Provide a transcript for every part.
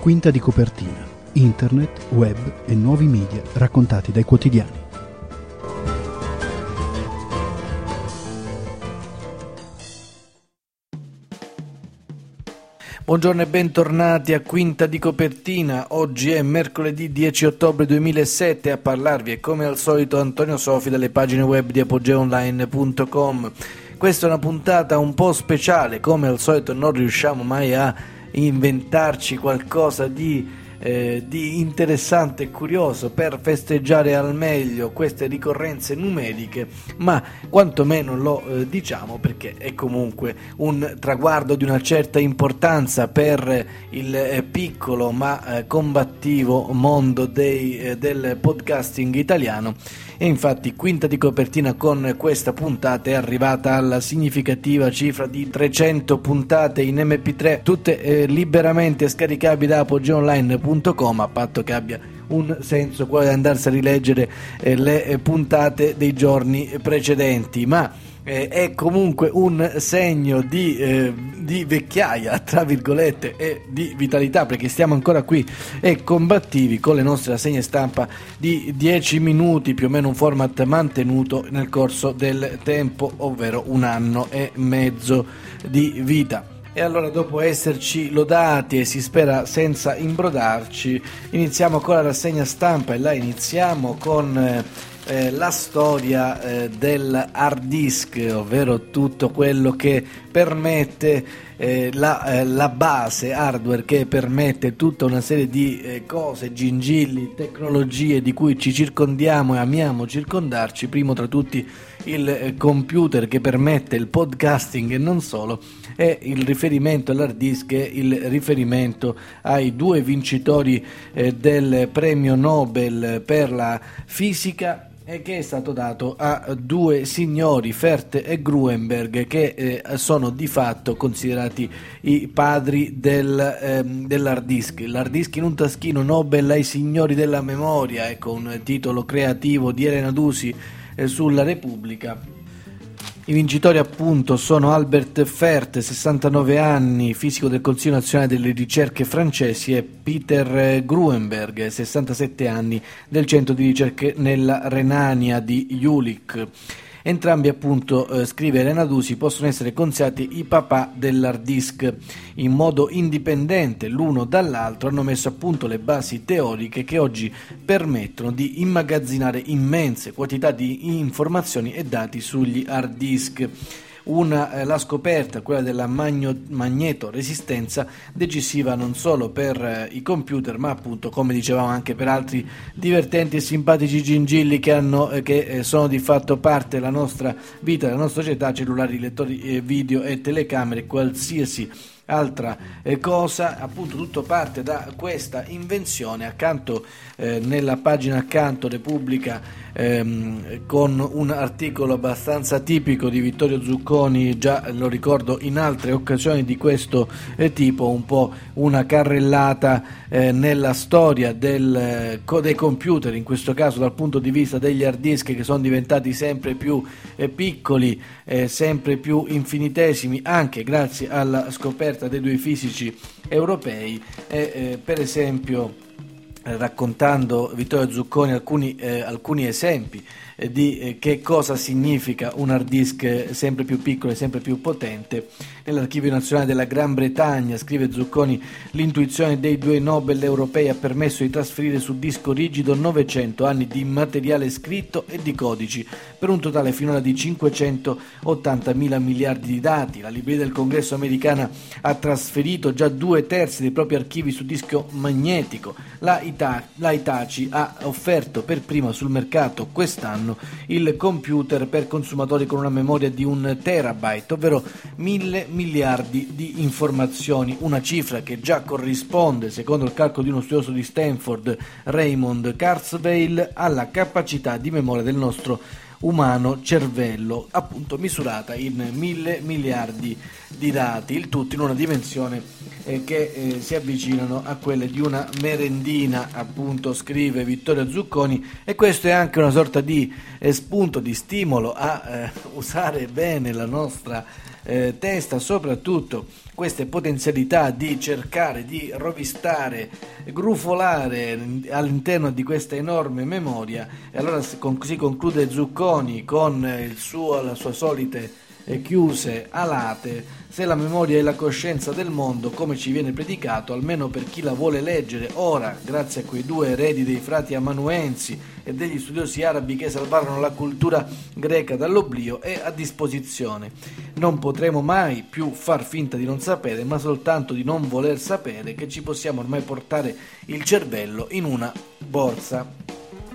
Quinta di copertina, internet, web e nuovi media raccontati dai quotidiani. Buongiorno e bentornati a Quinta di copertina. Oggi è mercoledì 10 ottobre 2007, a parlarvi è come al solito Antonio Sofi dalle pagine web di apogeaonline.com. Questa è una puntata un po' speciale, come al solito non riusciamo mai a inventarci qualcosa di interessante e curioso per festeggiare al meglio queste ricorrenze numeriche, ma quantomeno lo diciamo perché è comunque un traguardo di una certa importanza per il piccolo ma combattivo mondo del podcasting italiano. E infatti Quinta di copertina con questa puntata è arrivata alla significativa cifra di 300 puntate in MP3, tutte liberamente scaricabili da apogeaonline.com, a patto che abbia un senso quello di andarsi a rileggere le puntate dei giorni precedenti, ma è comunque un segno di vecchiaia, tra virgolette, e di vitalità, perché stiamo ancora qui e combattivi con le nostre rassegne stampa di 10 minuti, più o meno un format mantenuto nel corso del tempo, ovvero un anno e mezzo di vita. E allora, dopo esserci lodati e si spera senza imbrodarci, iniziamo con la rassegna stampa, e la iniziamo con la storia del hard disk, ovvero tutto quello che permette la base hardware, che permette tutta una serie di cose, gingilli, tecnologie di cui ci circondiamo e amiamo circondarci, primo tra tutti il computer che permette il podcasting e non solo. E il riferimento all'hard disk è il riferimento ai due vincitori del premio Nobel per la fisica, e che è stato dato a due signori, Ferth e Gruenberg, che sono di fatto considerati i padri dell'hard disk. L'hard disk in un taschino, Nobel ai signori della memoria, ecco un titolo creativo di Elena Dusi sulla Repubblica. I vincitori appunto sono Albert Ferth, 69 anni, fisico del Consiglio Nazionale delle Ricerche francesi, e Peter Gruenberg, 67 anni, del Centro di Ricerche nella Renania di Jülich. Entrambi appunto, scrive Elena Dusi, possono essere considerati i papà dell'hard disk. In modo indipendente l'uno dall'altro hanno messo a punto le basi teoriche che oggi permettono di immagazzinare immense quantità di informazioni e dati sugli hard disk. La scoperta, quella della magnetoresistenza, decisiva non solo per i computer, ma appunto, come dicevamo, anche per altri divertenti e simpatici gingilli che sono di fatto parte della nostra vita, della nostra società: cellulari, lettori video e telecamere, qualsiasi altra cosa. Appunto, tutto parte da questa invenzione. Accanto, nella pagina accanto, Repubblica, con un articolo abbastanza tipico di Vittorio Zucconi, già lo ricordo in altre occasioni di questo tipo, un po' una carrellata nella storia dei computer, in questo caso dal punto di vista degli hard disk, che sono diventati sempre più piccoli, sempre più infinitesimi, anche grazie alla scoperta dei due fisici europei. Per esempio, raccontando Vittorio Zucconi alcuni esempi di che cosa significa un hard disk sempre più piccolo e sempre più potente. Nell'Archivio Nazionale della Gran Bretagna, scrive Zucconi, l'intuizione dei due Nobel europei ha permesso di trasferire su disco rigido 900 anni di materiale scritto e di codici, per un totale finora di 580.000 miliardi di dati. La libreria del Congresso americana ha trasferito già 2/3 dei propri archivi su disco magnetico. La Hitachi ha offerto per prima sul mercato quest'anno il computer per consumatori con una memoria di 1 terabyte, ovvero 1.000 miliardi di informazioni, una cifra che già corrisponde, secondo il calcolo di uno studioso di Stanford, Raymond Kurzweil, alla capacità di memoria del nostro umano cervello, appunto misurata in 1.000 miliardi di dati, il tutto in una dimensione che si avvicinano a quelle di una merendina, appunto, scrive Vittorio Zucconi, e questo è anche una sorta di spunto, di stimolo a usare bene la nostra testa, soprattutto queste potenzialità di cercare di rovistare, grufolare all'interno di questa enorme memoria. E allora si conclude Zucconi con la sue solite chiuse alate: se la memoria è la coscienza del mondo, come ci viene predicato, almeno per chi la vuole leggere, ora, grazie a quei due eredi dei frati amanuensi e degli studiosi arabi che salvarono la cultura greca dall'oblio, è a disposizione. Non potremo mai più far finta di non sapere, ma soltanto di non voler sapere, che ci possiamo ormai portare il cervello in una borsa.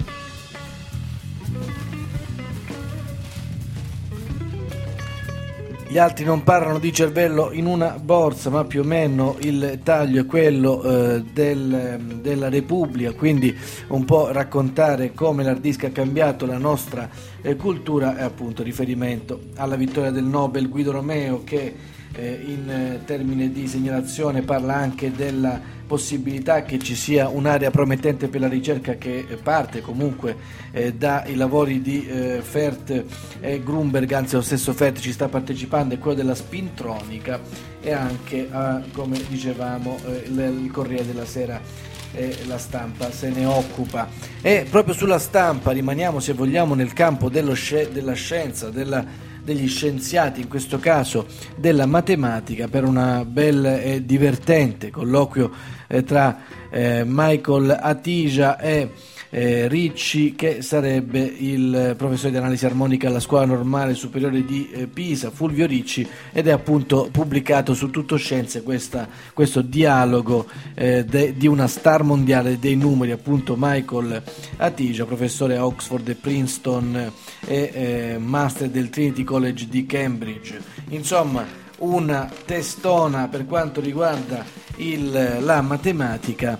Gli altri non parlano di cervello in una borsa, ma più o meno il taglio è quello della Repubblica, quindi un po' raccontare come l'hard disk ha cambiato la nostra cultura, è appunto riferimento alla vittoria del Nobel Guido Romeo, che in termini di segnalazione parla anche della possibilità che ci sia un'area promettente per la ricerca, che parte comunque dai lavori di Fert e Grunberg, anzi lo stesso Fert ci sta partecipando, è quello della spintronica, e anche come dicevamo il Corriere della Sera e La Stampa se ne occupa. E proprio sulla Stampa rimaniamo, se vogliamo, nel campo della scienza, degli scienziati, in questo caso della matematica, per una bella e divertente colloquio tra Michael Atija e Ricci, che sarebbe il professore di analisi armonica alla Scuola Normale Superiore di Pisa, Fulvio Ricci, ed è appunto pubblicato su Tutto Scienze questo dialogo di una star mondiale dei numeri, appunto Michael Atija, professore a Oxford e Princeton e master del Trinity College di Cambridge. Insomma, una testona per quanto riguarda la matematica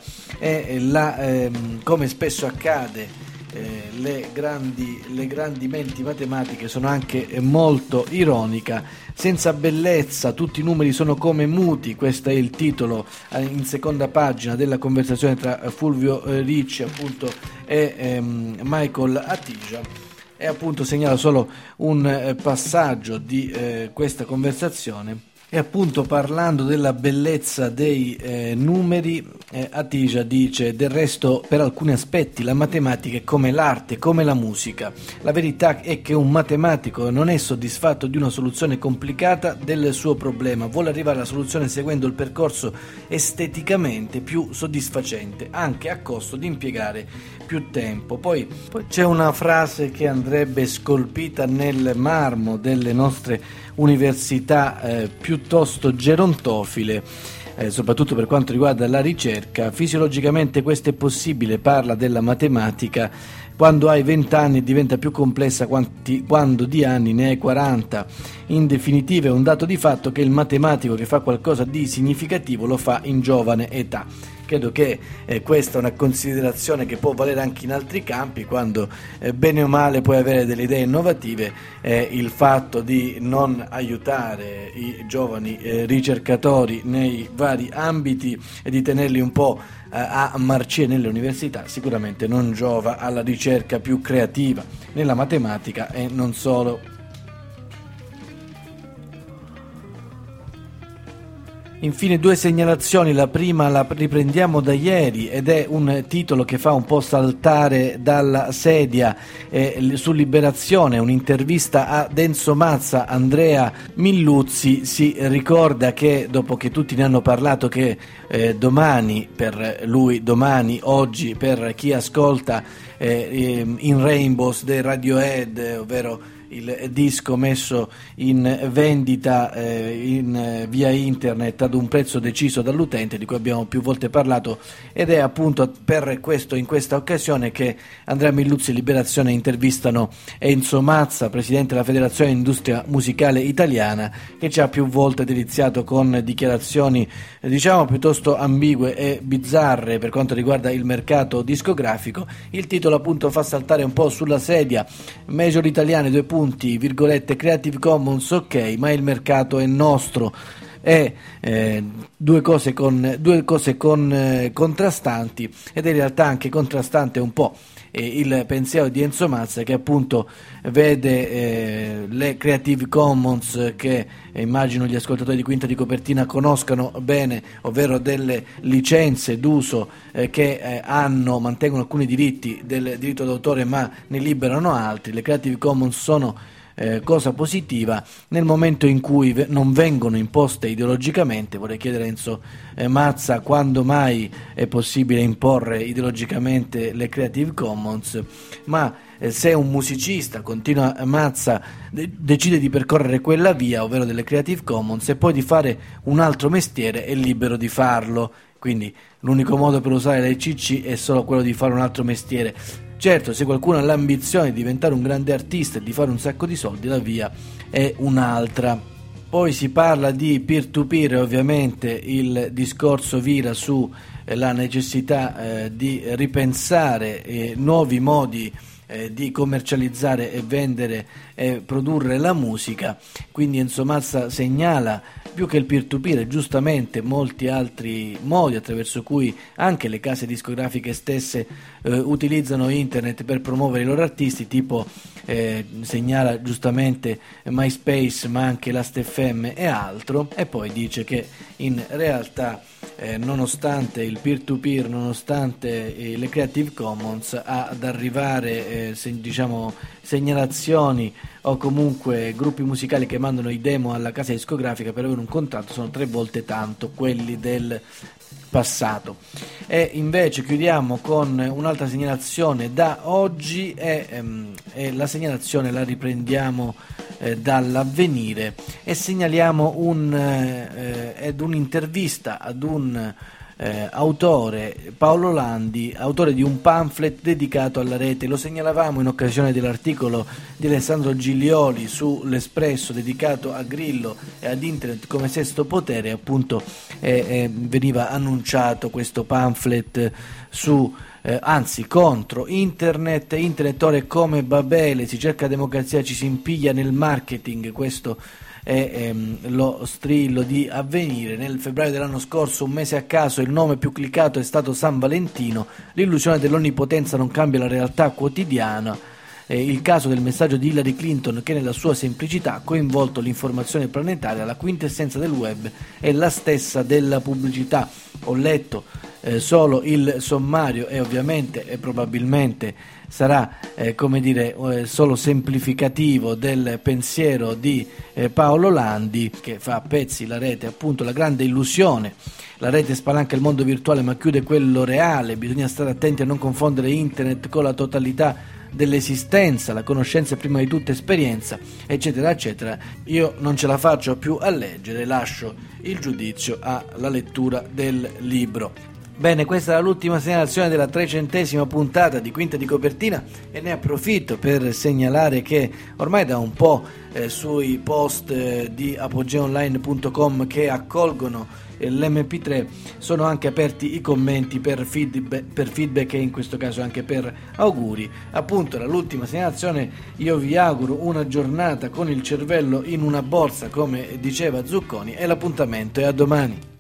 e come spesso accade, le grandi menti matematiche sono anche molto ironica. Senza bellezza tutti i numeri sono come muti, questo è il titolo in seconda pagina della conversazione tra Fulvio Ricci, appunto, e Michael Atija. E appunto segnala solo un passaggio di questa conversazione. E appunto, parlando della bellezza dei numeri, Atija dice: del resto, per alcuni aspetti la matematica è come l'arte, come la musica. La verità è che un matematico non è soddisfatto di una soluzione complicata del suo problema, vuole arrivare alla soluzione seguendo il percorso esteticamente più soddisfacente, anche a costo di impiegare più tempo. Poi c'è una frase che andrebbe scolpita nel marmo delle nostre università piuttosto gerontofile, soprattutto per quanto riguarda la ricerca. Fisiologicamente questo è possibile, parla della matematica. Quando hai 20 anni diventa più complessa quando di anni ne hai 40. In definitiva, è un dato di fatto che il matematico che fa qualcosa di significativo lo fa in giovane età. Credo che questa è una considerazione che può valere anche in altri campi, quando bene o male puoi avere delle idee innovative. Il fatto di non aiutare i giovani ricercatori nei vari ambiti e di tenerli un po' a marcire nelle università sicuramente non giova alla ricerca più creativa nella matematica e non solo. Infine, due segnalazioni. La prima la riprendiamo da ieri ed è un titolo che fa un po' saltare dalla sedia su Liberazione, un'intervista a Enzo Mazza. Andrea Milluzzi si ricorda che, dopo che tutti ne hanno parlato, che domani, per lui domani, oggi per chi ascolta In Rainbows dei Radiohead, ovvero il disco messo in vendita via internet ad un prezzo deciso dall'utente, di cui abbiamo più volte parlato, ed è appunto per questo, in questa occasione, che Andrea Milluzzi e Liberazione intervistano Enzo Mazza, presidente della Federazione Industria Musicale Italiana, che ci ha più volte deliziato con dichiarazioni diciamo piuttosto ambigue e bizzarre per quanto riguarda il mercato discografico. Il titolo appunto fa saltare un po' sulla sedia: Major italiane, _, Creative Commons, ok, ma il mercato è nostro. è due cose contrastanti, ed è in realtà anche contrastante un po' il pensiero di Enzo Mazza, che appunto vede le Creative Commons, che immagino gli ascoltatori di Quinta di Copertina conoscano bene, ovvero delle licenze d'uso che mantengono alcuni diritti del diritto d'autore ma ne liberano altri. Le Creative Commons sono cosa positiva nel momento in cui non vengono imposte ideologicamente. Vorrei chiedere a Enzo Mazza quando mai è possibile imporre ideologicamente le Creative Commons, ma se un musicista, continua Mazza, decide di percorrere quella via, ovvero delle Creative Commons, e poi di fare un altro mestiere, è libero di farlo. Quindi l'unico modo per usare le CC è solo quello di fare un altro mestiere. Certo, se qualcuno ha l'ambizione di diventare un grande artista e di fare un sacco di soldi, la via è un'altra. Poi si parla di peer-to-peer, e ovviamente il discorso vira sulla necessità di ripensare nuovi modi di commercializzare e vendere e produrre la musica. Quindi Enzo Mazza segnala più che il peer-to-peer, giustamente, molti altri modi attraverso cui anche le case discografiche stesse utilizzano internet per promuovere i loro artisti, tipo segnala giustamente MySpace, ma anche Last.fm e altro. E poi dice che in realtà nonostante il peer-to-peer, nonostante le Creative Commons, ad arrivare segnalazioni o comunque gruppi musicali che mandano i demo alla casa discografica per avere un contratto sono 3 volte tanto quelli del passato. E invece chiudiamo con un'altra segnalazione da oggi, e la segnalazione la riprendiamo dall'Avvenire, e segnaliamo un'intervista ad un autore, Paolo Landi, autore di un pamphlet dedicato alla rete. Lo segnalavamo in occasione dell'articolo di Alessandro Giglioli sull'Espresso dedicato a Grillo e ad internet come sesto potere. Appunto veniva annunciato questo pamphlet contro internet ora è come Babele, si cerca democrazia, ci si impiglia nel marketing. Questo è lo strillo di Avvenire. Nel febbraio dell'anno scorso, un mese a caso, il nome più cliccato è stato San Valentino. L'illusione dell'onnipotenza non cambia la realtà quotidiana. Il caso del messaggio di Hillary Clinton, che nella sua semplicità ha coinvolto l'informazione planetaria. La quintessenza del web è la stessa della pubblicità. Ho letto solo il sommario e ovviamente e probabilmente sarà solo semplificativo del pensiero di Paolo Landi, che fa a pezzi la rete, appunto la grande illusione. La rete spalanca il mondo virtuale ma chiude quello reale, bisogna stare attenti a non confondere internet con la totalità dell'esistenza, la conoscenza è prima di tutto esperienza, eccetera eccetera. Io non ce la faccio più a leggere, lascio il giudizio alla lettura del libro. Bene, questa era l'ultima segnalazione della 300ª puntata di Quinta di Copertina, e ne approfitto per segnalare che ormai da un po' sui post di apogeaonline.com che accolgono l'MP3 sono anche aperti i commenti per feedback e in questo caso anche per auguri. Appunto, era l'ultima segnalazione. Io vi auguro una giornata con il cervello in una borsa, come diceva Zucconi, e l'appuntamento è a domani.